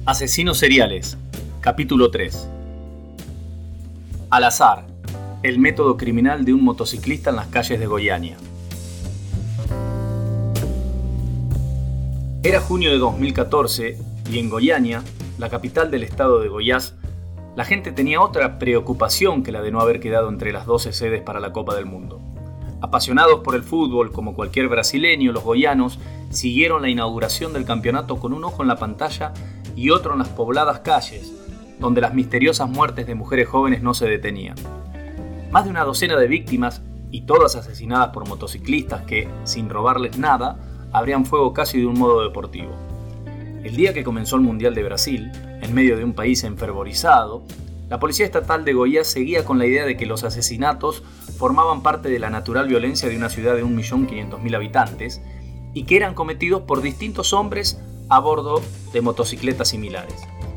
Asesinos seriales, capítulo 3. Al azar, el método criminal de un motociclista en las calles de Goiânia. Era junio de 2014 y en Goiânia, la capital del estado de Goiás, la gente tenía otra preocupación que la de no haber quedado entre las 12 sedes para la Copa del Mundo. Apasionados por el fútbol, como cualquier brasileño, los goianos siguieron la inauguración del campeonato con un ojo en la pantalla y otro en las pobladas calles, donde las misteriosas muertes de mujeres jóvenes no se detenían. Más de una docena de víctimas, y todas asesinadas por motociclistas que, sin robarles nada, abrían fuego casi de un modo deportivo. El día que comenzó el Mundial de Brasil, en medio de un país enfervorizado, la Policía Estatal de Goiás seguía con la idea de que los asesinatos formaban parte de la natural violencia de una ciudad de 1.500.000 habitantes y que eran cometidos por distintos hombres a bordo de motocicletas similares.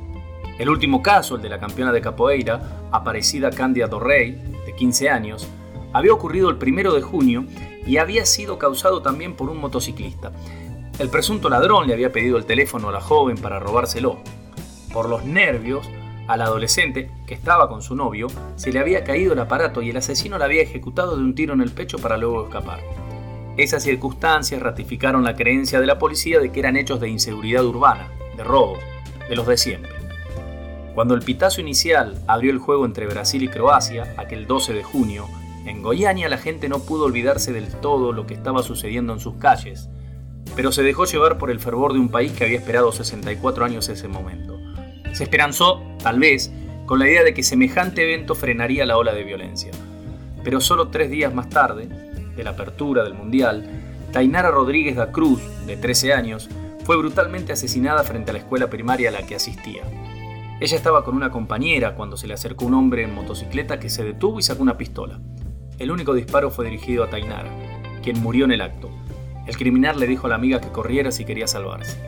El último caso, el de la campeona de capoeira, Aparecida Cândia do Rei, de 15 años, había ocurrido el 1 de junio y había sido causado también por un motociclista. El presunto ladrón le había pedido el teléfono a la joven para robárselo. Por los nervios, al adolescente, que estaba con su novio, se le había caído el aparato y el asesino la había ejecutado de un tiro en el pecho para luego escapar. Esas circunstancias ratificaron la creencia de la policía de que eran hechos de inseguridad urbana, de robo, de los de siempre. Cuando el pitazo inicial abrió el juego entre Brasil y Croacia, aquel 12 de junio, en Goiânia la gente no pudo olvidarse del todo lo que estaba sucediendo en sus calles, pero se dejó llevar por el fervor de un país que había esperado 64 años ese momento. Se esperanzó, tal vez, con la idea de que semejante evento frenaría la ola de violencia. Pero solo 3 días más tarde, de la apertura del Mundial, Tainara Rodríguez da Cruz, de 13 años, fue brutalmente asesinada frente a la escuela primaria a la que asistía. Ella estaba con una compañera cuando se le acercó un hombre en motocicleta que se detuvo y sacó una pistola. El único disparo fue dirigido a Tainara, quien murió en el acto. El criminal le dijo a la amiga que corriera si quería salvarse.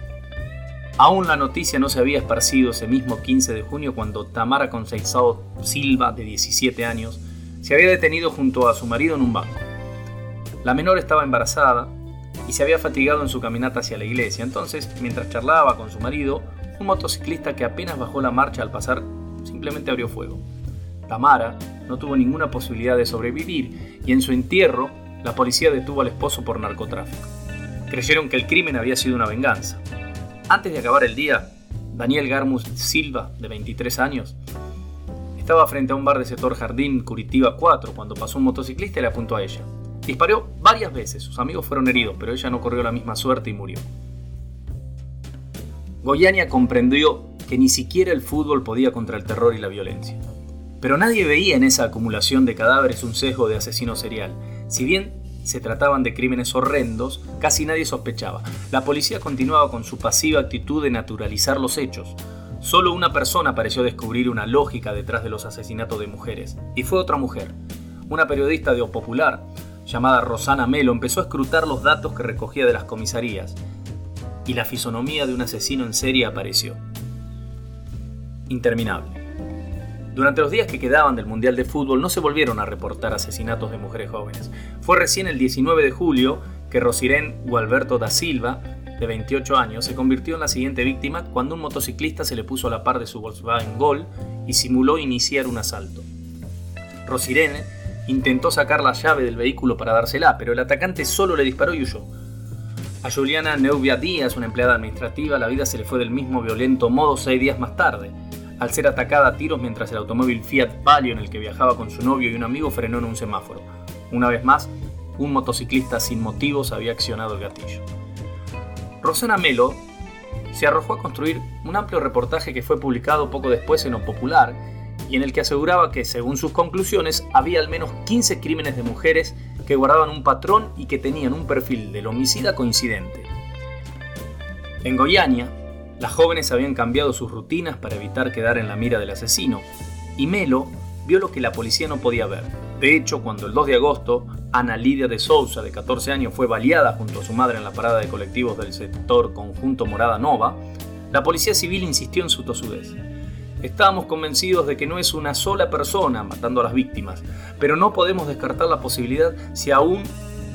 Aún la noticia no se había esparcido ese mismo 15 de junio cuando Tamara Conceição Silva, de 17 años, se había detenido junto a su marido en un banco. La menor estaba embarazada y se había fatigado en su caminata hacia la iglesia. Entonces, mientras charlaba con su marido, un motociclista que apenas bajó la marcha al pasar simplemente abrió fuego. Tamara no tuvo ninguna posibilidad de sobrevivir y en su entierro la policía detuvo al esposo por narcotráfico. Creyeron que el crimen había sido una venganza. Antes de acabar el día, Daniel Garmus Silva, de 23 años, estaba frente a un bar del sector Jardín Curitiba 4 cuando pasó un motociclista y le apuntó a ella. Disparó varias veces, sus amigos fueron heridos, pero ella no corrió la misma suerte y murió. Goiânia comprendió que ni siquiera el fútbol podía contra el terror y la violencia. Pero nadie veía en esa acumulación de cadáveres un sesgo de asesino serial. Si bien se trataban de crímenes horrendos, casi nadie sospechaba. La policía continuaba con su pasiva actitud de naturalizar los hechos. Solo una persona pareció descubrir una lógica detrás de los asesinatos de mujeres, y fue otra mujer. Una periodista de O Popular, llamada Rosana Mello, empezó a escrutar los datos que recogía de las comisarías, y la fisonomía de un asesino en serie apareció. Interminable. Durante los días que quedaban del Mundial de Fútbol no se volvieron a reportar asesinatos de mujeres jóvenes. Fue recién el 19 de julio que Rosirene Gualberto da Silva, de 28 años, se convirtió en la siguiente víctima cuando un motociclista se le puso a la par de su Volkswagen Gol y simuló iniciar un asalto. Rosirene intentó sacar la llave del vehículo para dársela, pero el atacante solo le disparó y huyó. A Juliana Neuvia Díaz, una empleada administrativa, la vida se le fue del mismo violento modo 6 días más tarde, al ser atacada a tiros mientras el automóvil Fiat Palio en el que viajaba con su novio y un amigo frenó en un semáforo. Una vez más, un motociclista sin motivos había accionado el gatillo. Rosana Mello se arrojó a construir un amplio reportaje que fue publicado poco después en O Popular y en el que aseguraba que, según sus conclusiones, había al menos 15 crímenes de mujeres que guardaban un patrón y que tenían un perfil del homicida coincidente. En Goiânia, las jóvenes habían cambiado sus rutinas para evitar quedar en la mira del asesino, y Mello vio lo que la policía no podía ver. De hecho, cuando el 2 de agosto, Ana Lídia de Souza, de 14 años, fue baleada junto a su madre en la parada de colectivos del sector Conjunto Morada Nova, la policía civil insistió en su tosudez. Estábamos convencidos de que no es una sola persona matando a las víctimas, pero no podemos descartar la posibilidad si aún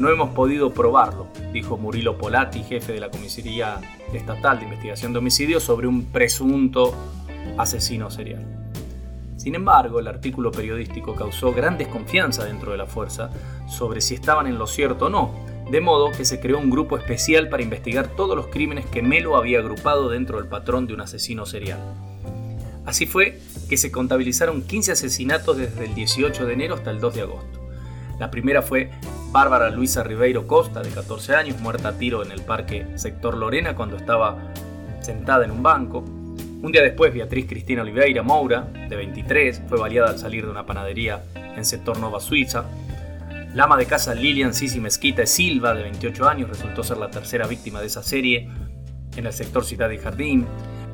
No hemos podido probarlo, dijo Murilo Polati, jefe de la Comisaría Estatal de Investigación de Homicidios, sobre un presunto asesino serial. Sin embargo, el artículo periodístico causó gran desconfianza dentro de la fuerza sobre si estaban en lo cierto o no, de modo que se creó un grupo especial para investigar todos los crímenes que Melo había agrupado dentro del patrón de un asesino serial. Así fue que se contabilizaron 15 asesinatos desde el 18 de enero hasta el 2 de agosto. La primera fue Bárbara Luisa Ribeiro Costa, de 14 años, muerta a tiro en el parque Sector Lorena cuando estaba sentada en un banco. Un día después, Beatriz Cristina Oliveira Moura, de 23, fue baleada al salir de una panadería en Sector Nova Suiza. La ama de casa Lilian Sisi Mezquita Silva, de 28 años, resultó ser la tercera víctima de esa serie en el sector Ciudad y Jardín.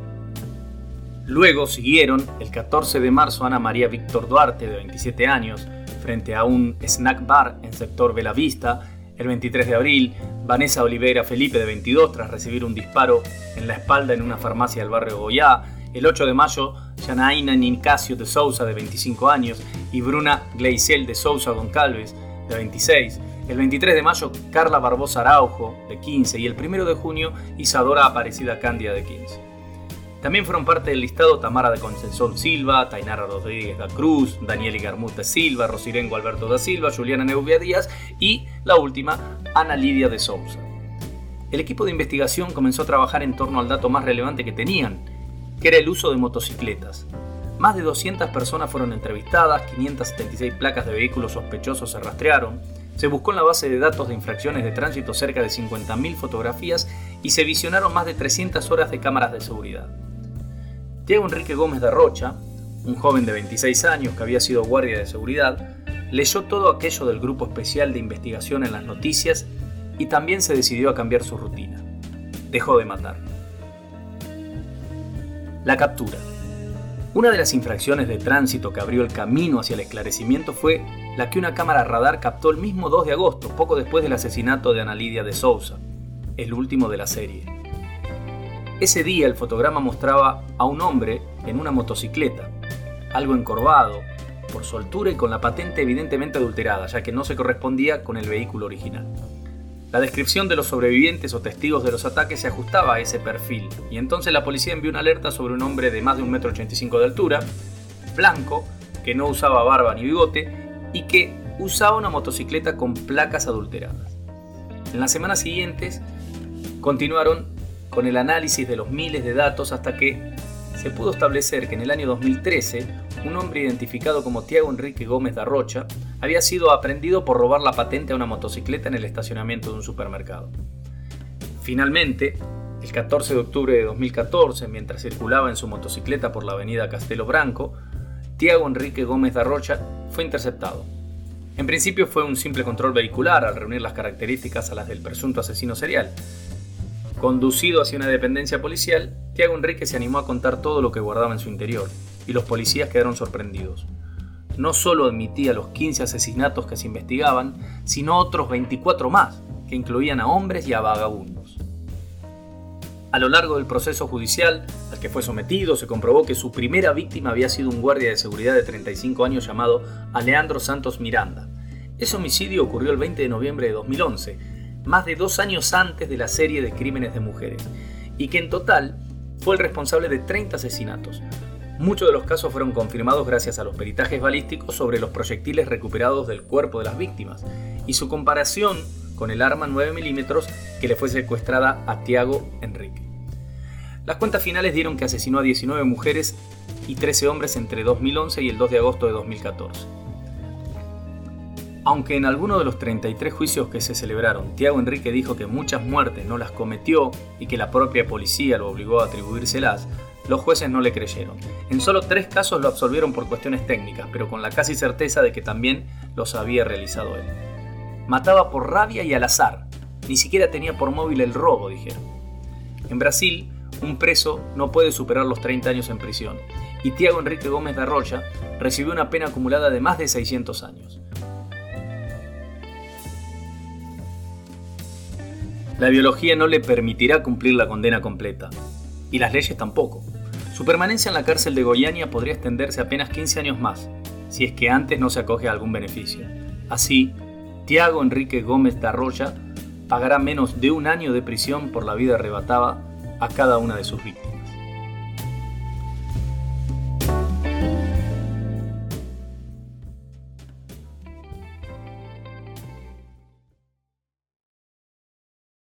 Luego siguieron el 14 de marzo Ana María Víctor Duarte, de 27 años, frente a un snack bar en sector Belavista. El 23 de abril, Vanessa Oliveira Felipe, de 22, tras recibir un disparo en la espalda en una farmacia del barrio Goiá. El 8 de mayo, Janaína Nicasio de Sousa, de 25 años, y Bruna Gleisel de Sousa Goncalves, de 26. El 23 de mayo, Carla Barbosa Araujo, de 15, y el 1 de junio, Isadora Aparecida Cándia, de 15. También fueron parte del listado Tamara de Concepción Silva, Tainara Rodríguez da Cruz, Danieli Garmut da Silva, Rosirengo Alberto da Silva, Juliana Neuvia Díaz y, la última, Ana Lidia de Sousa. El equipo de investigación comenzó a trabajar en torno al dato más relevante que tenían, que era el uso de motocicletas. Más de 200 personas fueron entrevistadas, 576 placas de vehículos sospechosos se rastrearon, se buscó en la base de datos de infracciones de tránsito cerca de 50.000 fotografías y se visionaron más de 300 horas de cámaras de seguridad. Tiago Enrique Gómez de Rocha, un joven de 26 años que había sido guardia de seguridad, leyó todo aquello del grupo especial de investigación en las noticias y también se decidió a cambiar su rutina. Dejó de matar. La captura. Una de las infracciones de tránsito que abrió el camino hacia el esclarecimiento fue la que una cámara radar captó el mismo 2 de agosto, poco después del asesinato de Ana Lidia de Sousa, el último de la serie. Ese día el fotograma mostraba a un hombre en una motocicleta, algo encorvado por su altura y con la patente evidentemente adulterada, ya que no se correspondía con el vehículo original. La descripción de los sobrevivientes o testigos de los ataques se ajustaba a ese perfil, y entonces la policía envió una alerta sobre un hombre de más de 1,85 m de altura, blanco, que no usaba barba ni bigote y que usaba una motocicleta con placas adulteradas. En las semanas siguientes continuaron con el análisis de los miles de datos hasta que se pudo establecer que en el año 2013 un hombre identificado como Tiago Enrique Gómez da Rocha había sido aprehendido por robar la patente a una motocicleta en el estacionamiento de un supermercado. Finalmente, el 14 de octubre de 2014, mientras circulaba en su motocicleta por la avenida Castelo Branco, Tiago Enrique Gómez da Rocha fue interceptado. En principio fue un simple control vehicular al reunir las características a las del presunto asesino serial. Conducido hacia una dependencia policial, Tiago Enrique se animó a contar todo lo que guardaba en su interior, y los policías quedaron sorprendidos. No solo admitía los 15 asesinatos que se investigaban, sino otros 24 más, que incluían a hombres y a vagabundos. A lo largo del proceso judicial al que fue sometido, se comprobó que su primera víctima había sido un guardia de seguridad de 35 años llamado Aleandro Santos Miranda. Ese homicidio ocurrió el 20 de noviembre de 2011, más de 2 años antes de la serie de crímenes de mujeres, y que en total fue el responsable de 30 asesinatos. Muchos de los casos fueron confirmados gracias a los peritajes balísticos sobre los proyectiles recuperados del cuerpo de las víctimas y su comparación con el arma 9 milímetros que le fue secuestrada a Tiago Enrique. Las cuentas finales dieron que asesinó a 19 mujeres y 13 hombres entre 2011 y el 2 de agosto de 2014. Aunque en alguno de los 33 juicios que se celebraron, Tiago Enrique dijo que muchas muertes no las cometió y que la propia policía lo obligó a atribuírselas, los jueces no le creyeron. En solo 3 casos lo absolvieron por cuestiones técnicas, pero con la casi certeza de que también los había realizado él. Mataba por rabia y al azar, ni siquiera tenía por móvil el robo, dijeron. En Brasil, un preso no puede superar los 30 años en prisión, y Tiago Enrique Gómez da Rocha recibió una pena acumulada de más de 600 años. La biología no le permitirá cumplir la condena completa, y las leyes tampoco. Su permanencia en la cárcel de Goiânia podría extenderse apenas 15 años más, si es que antes no se acoge a algún beneficio. Así, Tiago Enrique Gómez da Roya pagará menos de 1 año de prisión por la vida arrebatada a cada una de sus víctimas.